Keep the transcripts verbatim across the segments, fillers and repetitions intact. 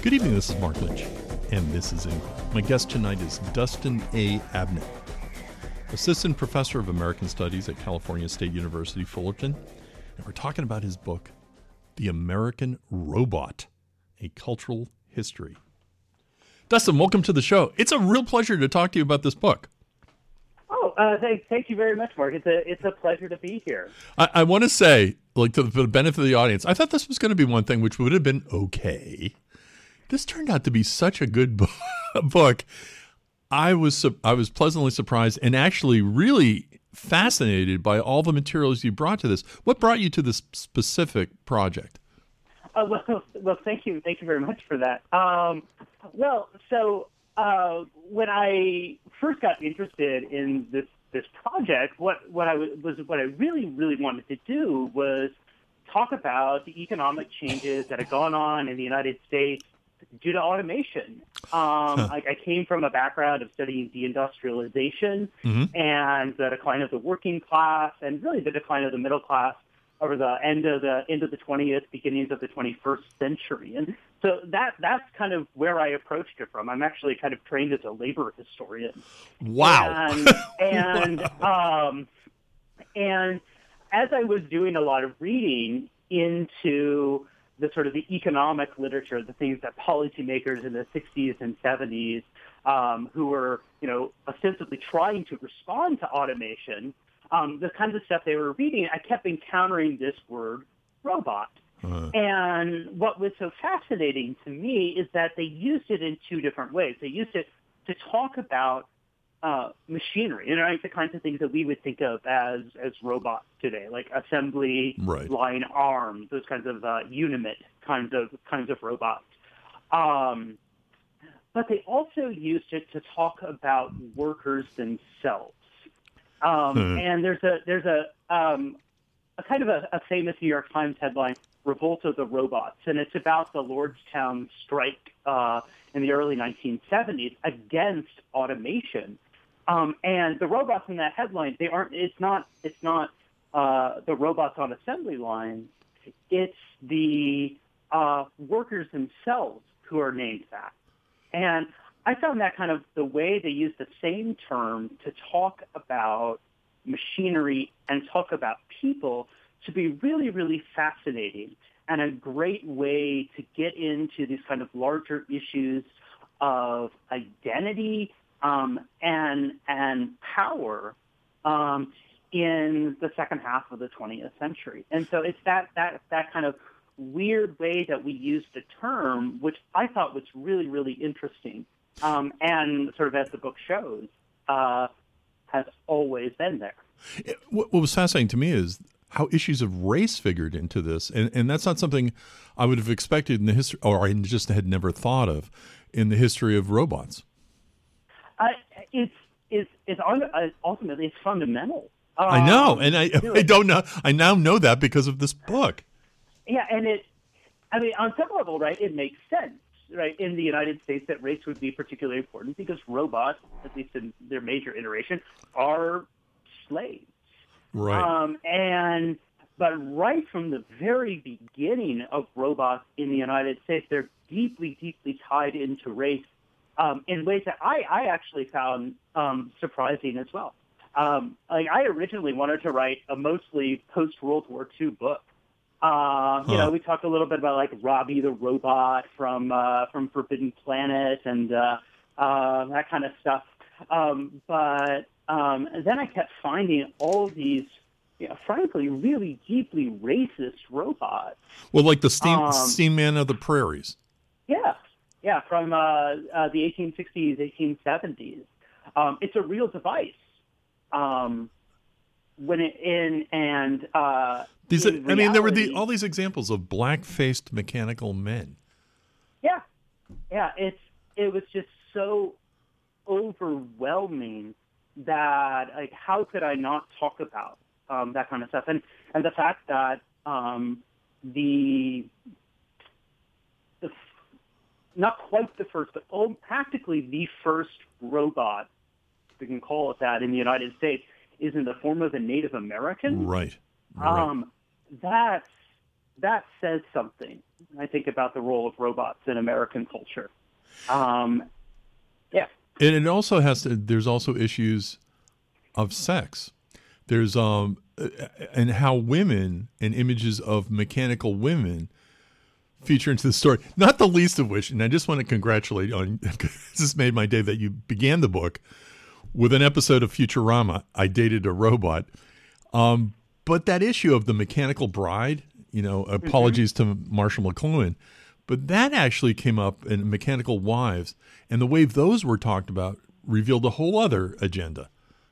Good evening, this is Mark Lynch, and this is Input. My guest tonight is Dustin A. Abnett, Assistant Professor of American Studies at California State University, Fullerton, and we're talking about his book, The American Robot, A Cultural History. Dustin, welcome to the show. It's a real pleasure to talk to you about this book. Oh, uh, thank, thank you very much, Mark. It's a it's a pleasure to be here. I, I want to say, like, to the, for the benefit of the audience, I thought this was going to be one thing which would have been okay. This turned out to be such a good bo- book. I was su- I was pleasantly surprised and actually really fascinated by all the materials you brought to this. What brought you to this specific project? Uh, well, well, thank you, thank you very much for that. Um, well, so uh, when I first got interested in this this project, what what I was what I really really wanted to do was talk about the economic changes that had gone on in the United States due to automation. Um, huh. I, I came from a background of studying deindustrialization mm-hmm. and the decline of the working class, and really the decline of the middle class over the end of the end of the twentieth, beginnings of the twenty-first century. And so that that's kind of where I approached it from. I'm actually kind of trained as a labor historian. Wow. And and wow. um, and as I was doing a lot of reading into the sort of the economic literature, the things that policymakers in the sixties and seventies um, who were, you know, ostensibly trying to respond to automation, um, the kinds of stuff they were reading, I kept encountering this word robot. Uh. And what was so fascinating to me is that they used it in two different ways. They used it to talk about Uh, machinery, you know, like the kinds of things that we would think of as as robots today, like assembly right. line arms, those kinds of uh, unimate kinds of kinds of robots. Um, but they also used it to talk about workers themselves. Um, hmm. And there's a there's a um, a kind of a, a famous New York Times headline, "Revolt of the Robots," and it's about the Lordstown strike uh, in the early nineteen seventies against automation. Um, and the robots in that headline, they aren't. It's not. It's not uh, the robots on assembly lines. It's the uh, workers themselves who are named that. And I found that kind of the way they use the same term to talk about machinery and talk about people to be really, really fascinating and a great way to get into these kind of larger issues of identity um, and and power um, in the second half of the twentieth century. And so it's that that that kind of weird way that we use the term, which I thought was really, really interesting. Um, and sort of as the book shows, uh, has always been there. What, what was fascinating to me is how issues of race figured into this. And, and that's not something I would have expected in the history, or I just had never thought of in the history of robots. Uh, it's, it's, it's ultimately, it's fundamental. Um, I know. And I, I don't know. I now know that because of this book. Yeah. And it, I mean, on some level, right, it makes sense, right, in the United States that race would be particularly important because robots, at least in their major iteration, are slaves. Right. Um, and but right from the very beginning of robots in the United States, they're deeply, deeply tied into race um, in ways that I, I actually found um, surprising as well. Um, like I originally wanted to write a mostly post-World War Two book. Uh, you huh. know, we talked a little bit about like Robbie the robot from uh, from Forbidden Planet and uh, uh, that kind of stuff. Um, but um, then I kept finding all these, you know, frankly, really deeply racist robots. Well, like the steam, um, steam man of the prairies. Yeah, yeah, from uh, uh, the eighteen sixties, eighteen seventies. Um, it's a real device. Um, when it in and uh, these, in I reality, mean, there were the, all these examples of black-faced mechanical men. Yeah, yeah, it's it was just so overwhelming that like how could I not talk about um, that kind of stuff, and and the fact that um, the the not quite the first, but oh, practically the first robot, if we can call it that, in the United States is in the form of a Native American. Right. right. Um, that's that says something, I think, about the role of robots in American culture. Um, yeah. And it also has to, there's also issues of sex. There's, um, and how women and images of mechanical women feature into the story. Not the least of which, and I just want to congratulate you on, this has made my day that you began the book with an episode of Futurama, I Dated a Robot. Um, but that issue of the mechanical bride, you know, apologies mm-hmm. to Marshall McLuhan, but that actually came up in Mechanical Wives, and the way those were talked about revealed a whole other agenda.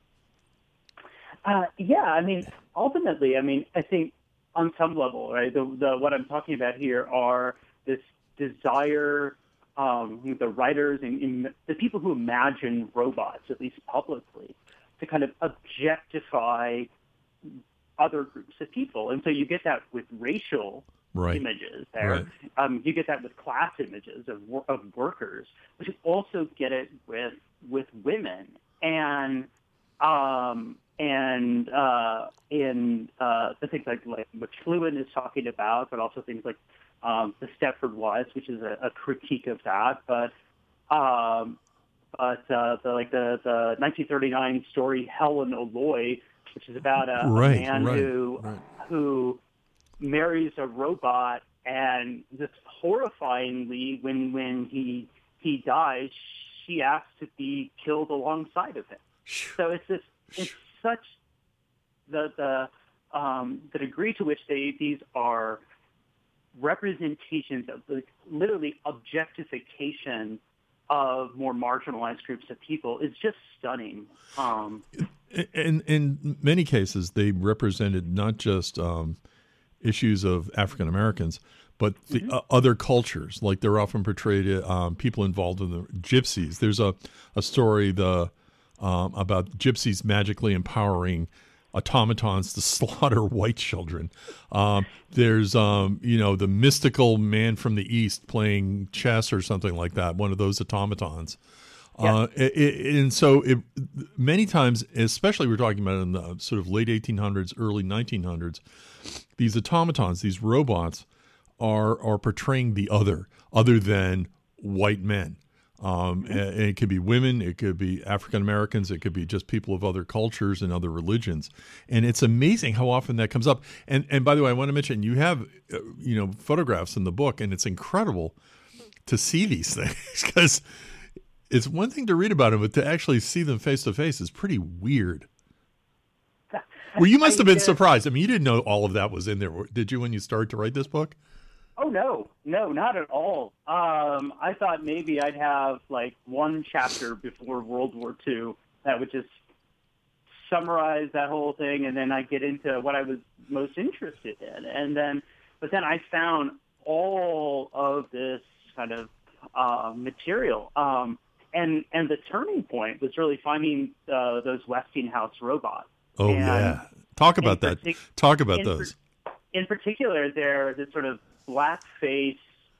Uh, yeah, I mean, ultimately, I mean, I think on some level, right, the, the what I'm talking about here are this desire, um, the writers and, and the people who imagine robots, at least publicly, to kind of objectify other groups of people. And so you get that with racial right. images there. Right. Um, you get that with class images of of workers, but you also get it with with women and um, and uh, in uh, the things like like what Fluin is talking about, but also things like um, the Stepford Wives, which is a, a critique of that. But um, but uh, the like the the nineteen thirty-nine story Helen O'Loy, which is about a, right, a man right, who right. who marries a robot, and just horrifyingly, when when he he dies, she asks to be killed alongside of him. So it's this it's such the the um, the degree to which they these are representations of the literally objectification of more marginalized groups of people is just stunning. Um, in in many cases, they represented not just um, issues of African Americans, but the mm-hmm. uh, other cultures. Like they're often portrayed um, people involved in the gypsies. There's a a story the um, about gypsies magically empowering automatons to slaughter white children. Um, there's, um, you know, the mystical man from the East playing chess or something like that, one of those automatons. Yeah. Uh, it, it, and so it, many times, especially we're talking about in the sort of late eighteen hundreds, early nineteen hundreds, these automatons, these robots are, are portraying the other, other than white men. Um, and it could be women, it could be African Americans, it could be just people of other cultures and other religions. And it's amazing how often that comes up. And and by the way, I want to mention you have, uh, you know, photographs in the book, and it's incredible to see these things because it's one thing to read about them, but to actually see them face to face is pretty weird. Well, you must have been surprised. I mean, you didn't know all of that was in there, did you, when you started to write this book? Oh, no, no, not at all. Um, I thought maybe I'd have like one chapter before World War Two that would just summarize that whole thing, and then I'd get into what I was most interested in. And then, but then I found all of this kind of uh, material. Um, and, and the turning point was really finding uh, those Westinghouse robots. Oh, and yeah. Talk about that. Partic- Talk about in those. Per- in particular, they're this sort of blackface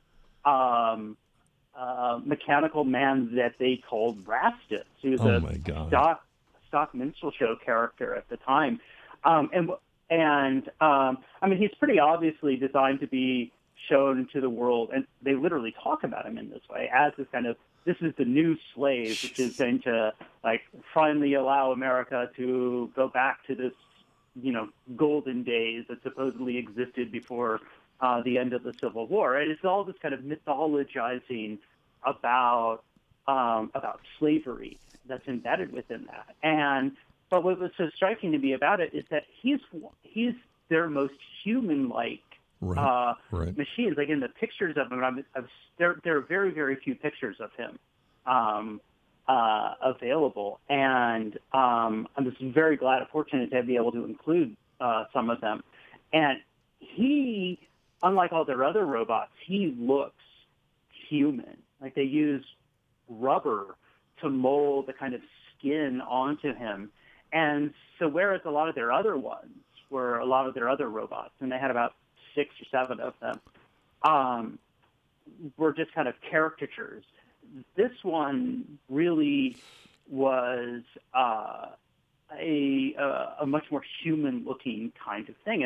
um, uh, mechanical man that they called Rastus. He was oh a my God. stock stock minstrel show character at the time, um, and and um, I mean he's pretty obviously designed to be shown to the world, and they literally talk about him in this way as this kind of this is the new slave, which is going to like finally allow America to go back to this you know golden days that supposedly existed before. Uh, the end of the Civil War. And it's all this kind of mythologizing about um, about slavery that's embedded within that. And but what was so striking to me about it is that he's he's their most human-like right, uh, right. machines. Like in the pictures of him, I'm, I've, there there are very very few pictures of him um, uh, available, and um, I'm just very glad and fortunate to be able to include uh, some of them. And he. Unlike all their other robots, he looks human. Like they use rubber to mold the kind of skin onto him. And so whereas a lot of their other ones were a lot of their other robots, and they had about six or seven of them, um, were just kind of caricatures. This one really was uh, a, a, a much more human-looking kind of thing. And that's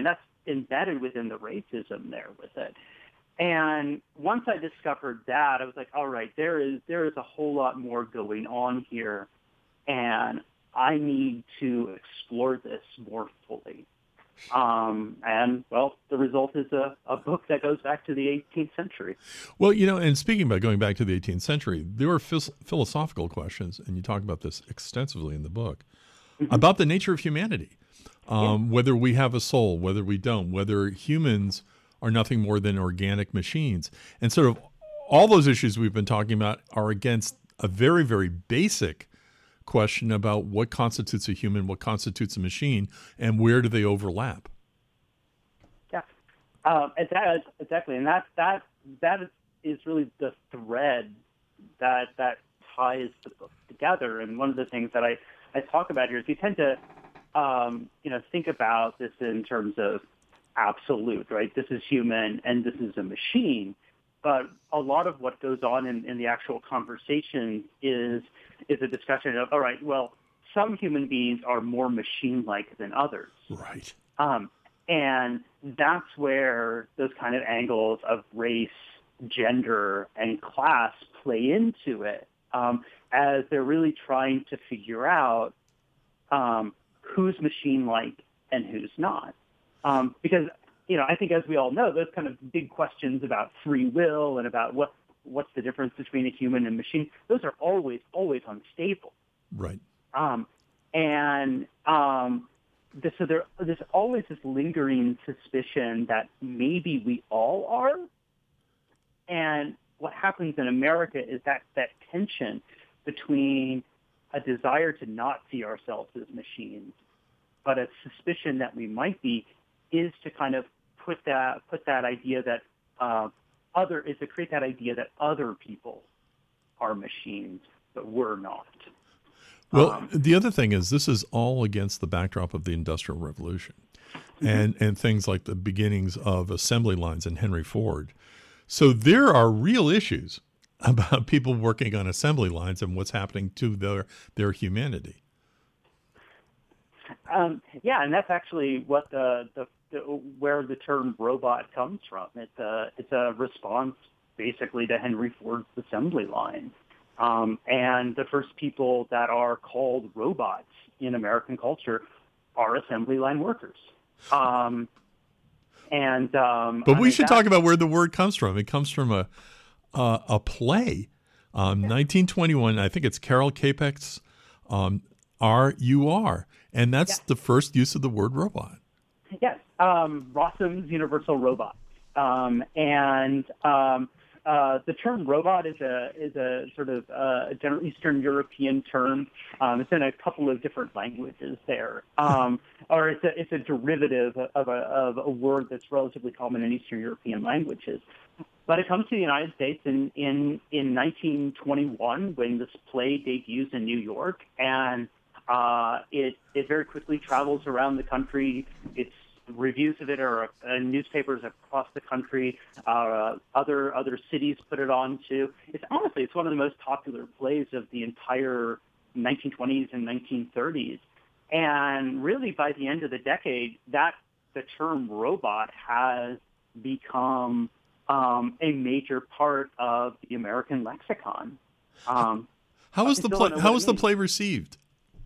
embedded within the racism there with it. And once I discovered that, I was like, all right, there is there is a whole lot more going on here, and I need to explore this more fully. Um, and, well, the result is a, a book that goes back to the eighteenth century. Well, you know, and speaking about going back to the eighteenth century, there were phys- philosophical questions, and you talk about this extensively in the book, mm-hmm. about the nature of humanity, um, yeah. whether we have a soul, whether we don't, whether humans are nothing more than organic machines. And sort of all those issues we've been talking about are against a very, very basic question about what constitutes a human, what constitutes a machine, and where do they overlap? Yeah, um, exactly, and that that that is really the thread that that ties the book together. And one of the things that I, I talk about here is you tend to um, you know think about this in terms of absolute, right? This is human and this is a machine. But a lot of what goes on in, in the actual conversation is is a discussion of, all right, well, some human beings are more machine-like than others. Right. Um, and that's where those kind of angles of race, gender, and class play into it, um, as they're really trying to figure out um, who's machine-like and who's not. Um, because You know, I think as we all know, those kind of big questions about free will and about what what's the difference between a human and machine, those are always, always unstable. Right. Um, and um, this, so there, there's always this lingering suspicion that maybe we all are. And what happens in America is that, that tension between a desire to not see ourselves as machines, but a suspicion that we might be, is to kind of put that put that idea that uh, other is to create that idea that other people are machines, but we're not. Well, um, the other thing is this is all against the backdrop of the Industrial Revolution, mm-hmm. and and things like the beginnings of assembly lines in Henry Ford. So there are real issues about people working on assembly lines and what's happening to their their humanity. Um, yeah, and that's actually what the, the, the where the term robot comes from. It's a it's a response basically to Henry Ford's assembly line, um, and the first people that are called robots in American culture are assembly line workers. Um, and um, but we I mean, should that, talk about where the word comes from. It comes from a a, a play, um, yeah. nineteen twenty-one. I think it's Carol Capek's um, R U R. And that's yeah. the first use of the word robot. Yes, um, Rossum's Universal Robot, um, and um, uh, the term robot is a is a sort of uh, a general Eastern European term. Um, it's in a couple of different languages there, um, or it's a it's a derivative of a of a word that's relatively common in Eastern European languages. But it comes to the United States in in in nineteen twenty-one when this play debuts in New York, and Uh, it it very quickly travels around the country. Its reviews of it are in newspapers across the country. Uh, other other cities put it on too. It's honestly it's one of the most popular plays of the entire nineteen twenties and nineteen thirties. And really, by the end of the decade, that the term robot has become um, a major part of the American lexicon. Um, how was the play? How was the play received?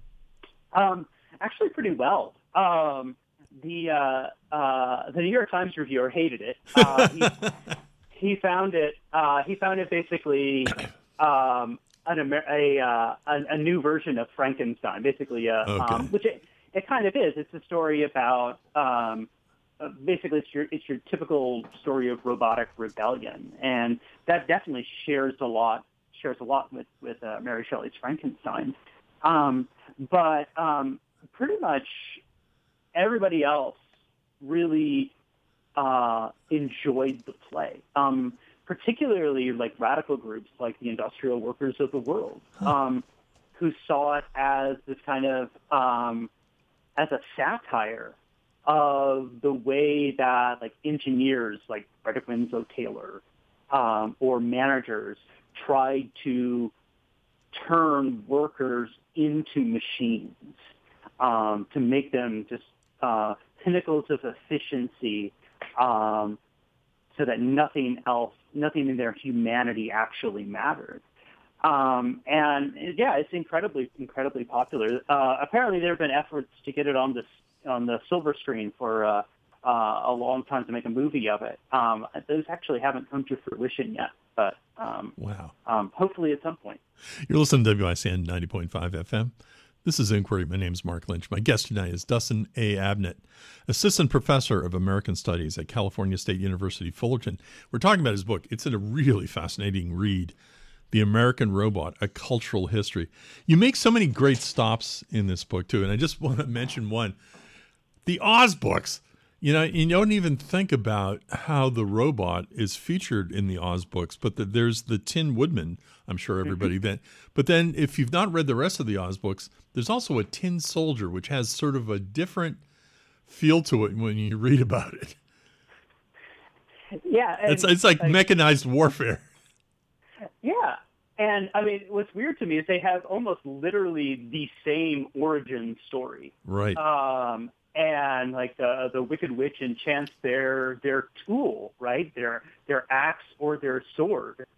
Um, actually, pretty well. Um, the uh, uh, the New York Times reviewer hated it. Uh, he, he found it. Uh, he found it basically um, an Amer- a, uh, a a new version of Frankenstein. Basically, uh, okay. um, which it, it kind of is. It's a story about um, uh, basically it's your it's your typical story of robotic rebellion, and that definitely shares a lot shares a lot with with uh, Mary Shelley's Frankenstein. Um, but um, pretty much everybody else really uh, enjoyed the play, um, particularly like radical groups like the Industrial Workers of the World, um, who saw it as this kind of um, as a satire of the way that like engineers like Frederick Winslow Taylor um, or managers tried to turn workers into machines, um, to make them just uh, pinnacles of efficiency, um, so that nothing else, nothing in their humanity actually mattered. Um, and yeah, it's incredibly, incredibly popular. Uh, apparently, there have been efforts to get it on the on the silver screen for uh, uh, a long time to make a movie of it. Um, those actually haven't come to fruition yet, but um, wow, um, hopefully at some point. You're listening to W I C N ninety point five F M. This is Inquiry. My name is Mark Lynch. My guest tonight is Dustin A. Abnett, Assistant Professor of American Studies at California State University, Fullerton. We're talking about his book. It's a really fascinating read, The American Robot, A Cultural History. You make so many great stops in this book, too, and I just want to mention one. The Oz books. You know, you don't even think about how the robot is featured in the Oz books, but the, there's the Tin Woodman, I'm sure everybody then. But then if you've not read the rest of the Oz books, there's also a Tin Soldier, which has sort of a different feel to it when you read about it. Yeah. And, it's, it's like uh, mechanized warfare. Yeah. And, I mean, what's weird to me is they have almost literally the same origin story. Right. Um And like the the Wicked Witch enchants their their tool, right? Their their axe or their sword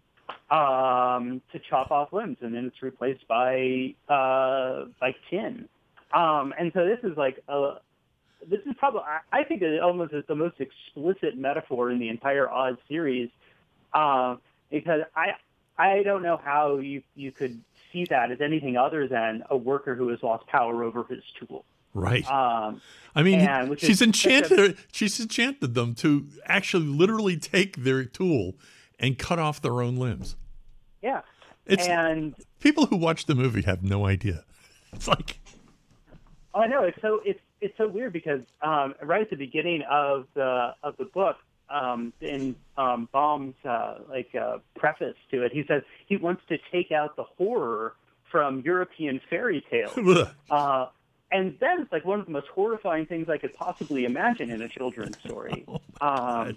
um, to chop off limbs, and then it's replaced by uh, by tin. Um, and so this is like a, this is probably I think it almost is the most explicit metaphor in the entire Oz series, uh, because I I don't know how you you could see that as anything other than a worker who has lost power over his tool. Right. Um, I mean, and, she's enchanted. A, she's enchanted them to actually literally take their tool and cut off their own limbs. Yeah. It's, and people who watch the movie have no idea. It's like, oh, I know. It's so it's it's so weird because um, right at the beginning of the of the book, um, in um, Baum's uh, like uh, preface to it, he says he wants to take out the horror from European fairy tales. uh, And then it's like one of the most horrifying things I could possibly imagine in a children's story. Oh um,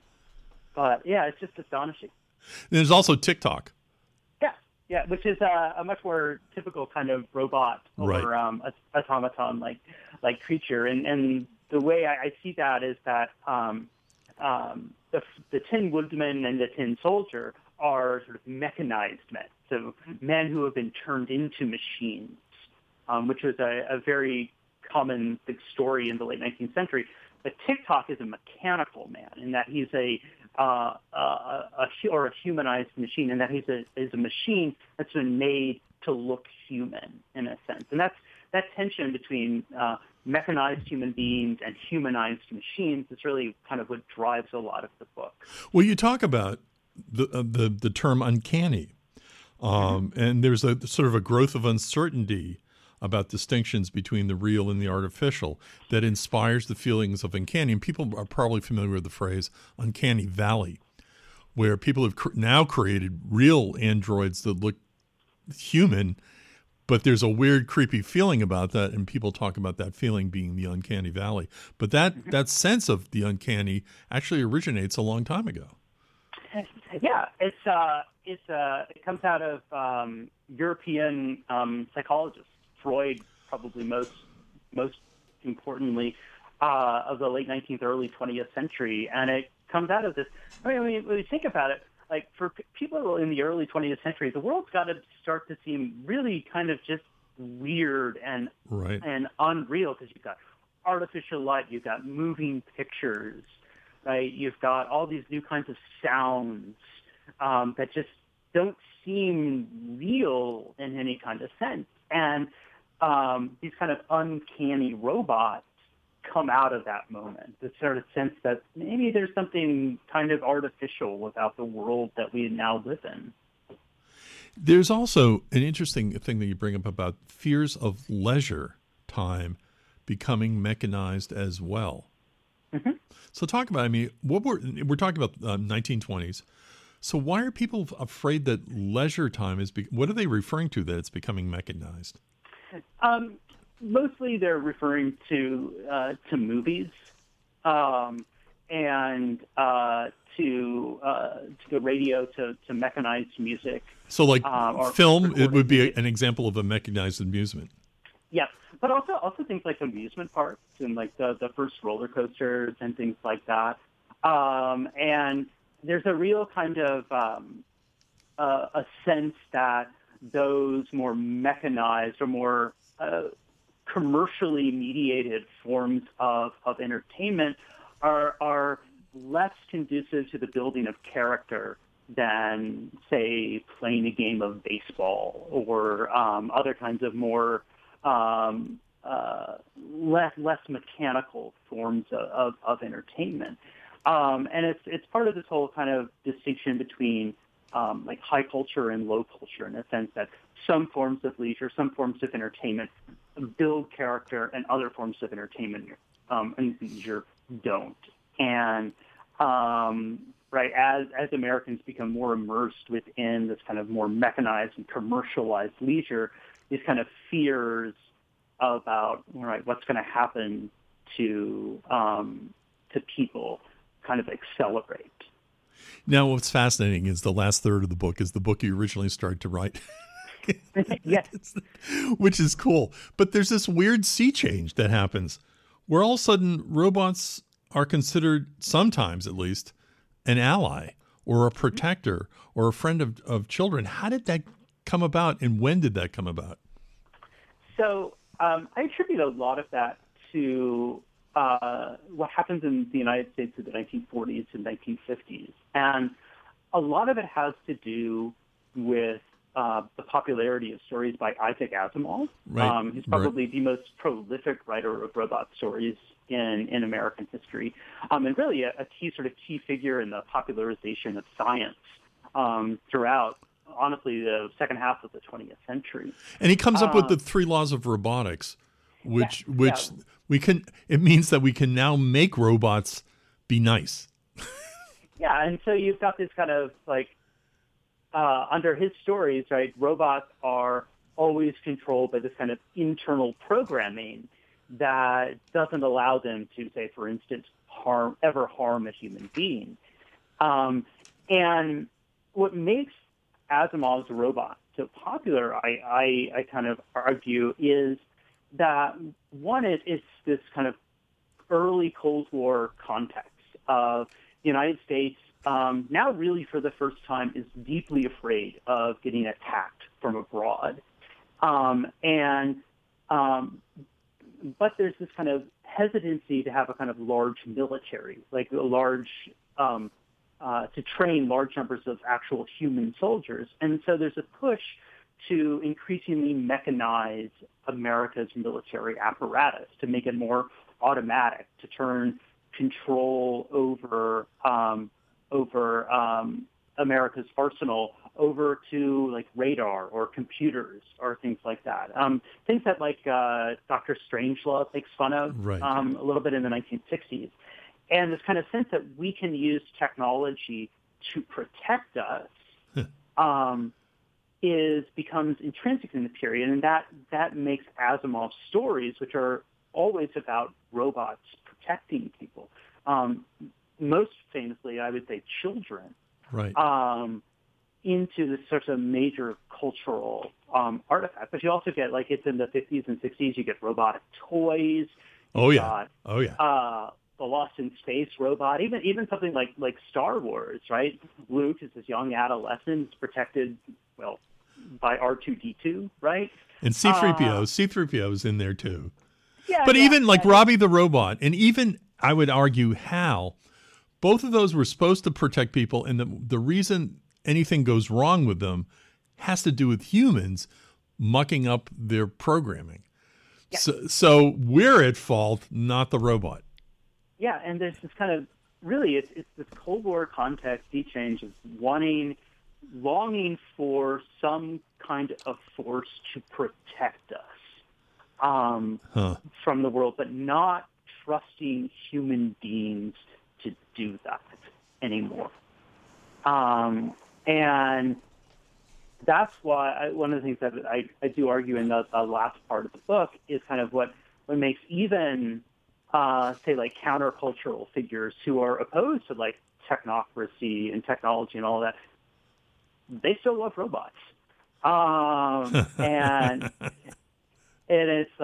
but yeah, it's just astonishing. There's also TikTok. Yeah, yeah, which is uh, a much more typical kind of robot or right. um, automaton like like creature. And and the way I, I see that is that um, um, the the Tin Woodman and the Tin Soldier are sort of mechanized men, so men who have been turned into machines. Um, which was a, a very common big story in the late nineteenth century. But TikTok is a mechanical man in that he's a, uh, a, a or a humanized machine, in that he's a is a machine that's been made to look human in a sense. And that's that tension between uh, mechanized human beings and humanized machines is really kind of what drives a lot of the book. Well, you talk about the uh, the, the term uncanny, um, mm-hmm. and there's a sort of a growth of uncertainty about distinctions between the real and the artificial that inspires the feelings of uncanny. And people are probably familiar with the phrase uncanny valley, where people have cr- now created real androids that look human, but there's a weird, creepy feeling about that, and people talk about that feeling being the uncanny valley. But that, that sense of the uncanny actually originates a long time ago. Yeah, it's uh, it's uh, it comes out of um, European um, psychologists. Freud, probably most most importantly, uh, of the late nineteenth, early twentieth century, and it comes out of this. I mean, when you think about it, like for p- people in the early twentieth century, the world's got to start to seem really kind of just weird and right. and unreal, because you've got artificial light, you've got moving pictures, right? You've got all these new kinds of sounds um, that just don't seem real in any kind of sense, and Um, these kind of uncanny robots come out of that moment, the sort of sense that maybe there's something kind of artificial about the world that we now live in. There's also an interesting thing that you bring up about fears of leisure time becoming mechanized as well. Mm-hmm. So talk about, I mean, what we're, we're talking about uh, nineteen twenties. So why are people afraid that leisure time is, be, what are they referring to that it's becoming mechanized? Um, mostly they're referring to uh, to movies um, and uh, to uh, to the radio, to, to mechanized music. So like um, film, it would be a, an example of a mechanized amusement. Yes, but also also things like amusement parks and like the, the first roller coasters and things like that. Um, and there's a real kind of um, uh, a sense that those more mechanized or more uh, commercially mediated forms of, of entertainment are are less conducive to the building of character than, say, playing a game of baseball or um, other kinds of more um, uh, less less mechanical forms of, of, of entertainment. Um, and it's it's part of this whole kind of distinction between um, like high culture and low culture, in the sense that some forms of leisure, some forms of entertainment build character, and other forms of entertainment um, and leisure don't. And um, right as as Americans become more immersed within this kind of more mechanized and commercialized leisure, these kind of fears about right what's going to happen to um, to people kind of accelerate. Now, what's fascinating is the last third of the book is the book you originally started to write. Yes. Which is cool. But there's this weird sea change that happens where all of a sudden robots are considered, sometimes at least, an ally or a protector or a friend of, of children. How did that come about, and when did that come about? So um, I attribute a lot of that to uh, what happens in the United States in the nineteen forties and nineteen fifties. And a lot of it has to do with uh, the popularity of stories by Isaac Asimov. Right. Um, he's probably right. the most prolific writer of robot stories in, in American history, um, and really a, a key sort of key figure in the popularization of science um, throughout, honestly, the second half of the twentieth century. And he comes up um, with the three laws of robotics, which yeah, which yeah. we can. It means that we can now make robots be nice. Yeah, and so you've got this kind of like uh, under his stories, right? Robots are always controlled by this kind of internal programming that doesn't allow them to, say, for instance, harm ever harm a human being. Um, and what makes Asimov's robot so popular, I, I, I kind of argue, is that one, it, it's this kind of early Cold War context of the United States um, now really for the first time is deeply afraid of getting attacked from abroad. Um, and um, but there's this kind of hesitancy to have a kind of large military, like a large, um, uh, to train large numbers of actual human soldiers. And so there's a push to increasingly mechanize America's military apparatus, to make it more automatic, to turn control over um, over um, America's arsenal over to like radar or computers or things like that. Um, things that like uh, Doctor Strangelove makes fun of right. um, a little bit in the nineteen sixties. And this kind of sense that we can use technology to protect us um, is becomes intrinsic in the period. And that, that makes Asimov's stories, which are always about robots protecting people, um, most famously, I would say, children, right. um, into this sort of major cultural um, artifact. But you also get, like, it's in the fifties and sixties, you get robotic toys. Oh, yeah. Got, oh, yeah. Uh, the Lost in Space robot, even even something like, like Star Wars, right? Luke is this young adolescent protected, well, by R two D two, right? And C three P O. Uh, C three P O is in there, too. Yeah, but yeah, even like yeah. Robbie the Robot, and even, I would argue, Hal, both of those were supposed to protect people, and the, the reason anything goes wrong with them has to do with humans mucking up their programming. Yeah. So, so we're at fault, not the robot. Yeah, and there's this kind of, really, it's, it's this Cold War context, sea change, of wanting, longing for some kind of force to protect us um, huh. from the world, but not trusting human beings to do that anymore. Um, and that's why I, one of the things that I, I do argue in the, the last part of the book is kind of what, what makes even, uh, say, like countercultural figures who are opposed to like technocracy and technology and all that, they still love robots. Um, and and it's like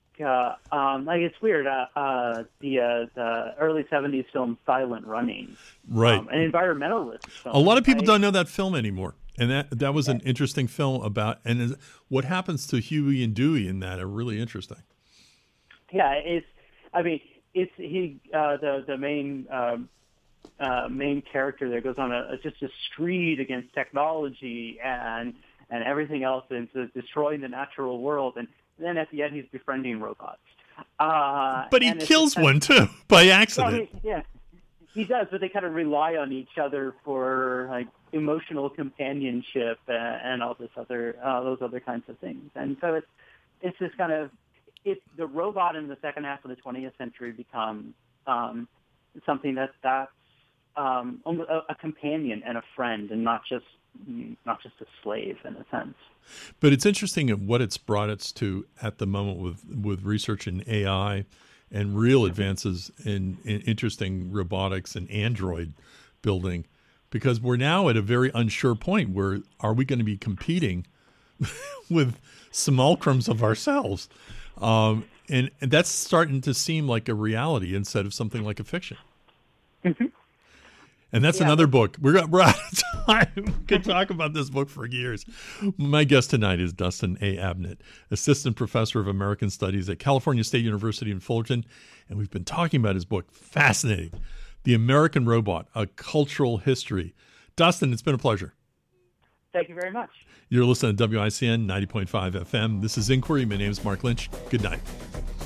uh, um, like it's weird. Uh, uh, the uh, the early seventies film Silent Running, right? Um, an environmentalist film. A lot of people right? don't know that film anymore, and that that was an interesting film about and is, what happens to Huey and Dewey in that are really interesting. Yeah, it's. I mean, it's he. Uh, the the main. Um, Uh, main character there goes on a, just a screed against technology and and everything else, and so destroying the natural world. And then at the end, he's befriending robots. Uh, but he kills one of, too by accident. Well, he, yeah, he does. But they kind of rely on each other for like emotional companionship and, and all this other uh, those other kinds of things. And so it's it's this kind of it's the robot in the second half of the twentieth century becomes um, something that that's Um, a, a companion and a friend, and not just not just a slave in a sense. But it's interesting at what it's brought us to at the moment with with research in A I and real advances in, in interesting robotics and android building, because we're now at a very unsure point where are we going to be competing with simulacrums of ourselves, um, and, and that's starting to seem like a reality instead of something like a fiction. Mm-hmm. And that's yeah. another book. We're, we're out of time. We could talk about this book for years. My guest tonight is Dustin A. Abnett, Assistant Professor of American Studies at California State University in Fullerton. And we've been talking about his book, fascinating, The American Robot, A Cultural History. Dustin, it's been a pleasure. Thank you very much. You're listening to W I C N ninety point five F M. This is Inquiry. My name is Mark Lynch. Good night.